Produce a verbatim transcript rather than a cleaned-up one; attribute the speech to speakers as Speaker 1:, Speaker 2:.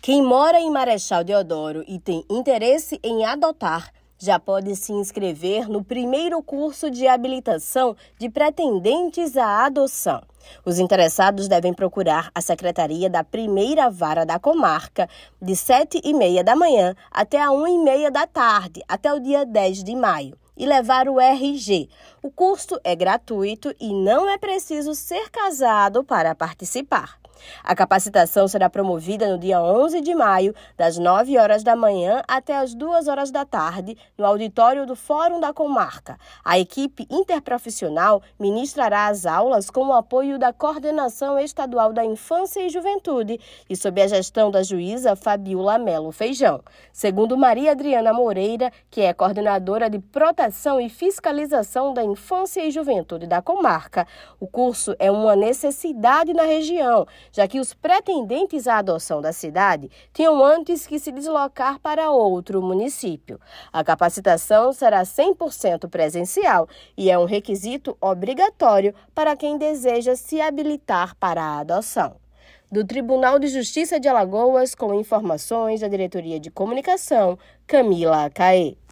Speaker 1: Quem mora em Marechal Deodoro e tem interesse em adotar, já pode se inscrever no primeiro curso de habilitação de pretendentes à adoção. Os interessados devem procurar a Secretaria da Primeira Vara da Comarca de sete e meia da manhã até a uma e meia da tarde, até o dia dez de maio, e levar o R G. O curso é gratuito e não é preciso ser casado para participar. A capacitação será promovida no dia onze de maio, das nove horas da manhã até as duas horas da tarde, no auditório do Fórum da Comarca. A equipe interprofissional ministrará as aulas com o apoio da Coordenação Estadual da Infância e Juventude e sob a gestão da juíza Fabiola Melo Feijão. Segundo Maria Adriana Moreira, que é coordenadora de Proteção e Fiscalização da Infância e Juventude da Comarca, o curso é uma necessidade na região, já que os pretendentes à adoção da cidade tinham antes que se deslocar para outro município. A capacitação será cem por cento presencial e é um requisito obrigatório para quem deseja se habilitar para a adoção. Do Tribunal de Justiça de Alagoas, com informações da Diretoria de Comunicação, Camila Caê.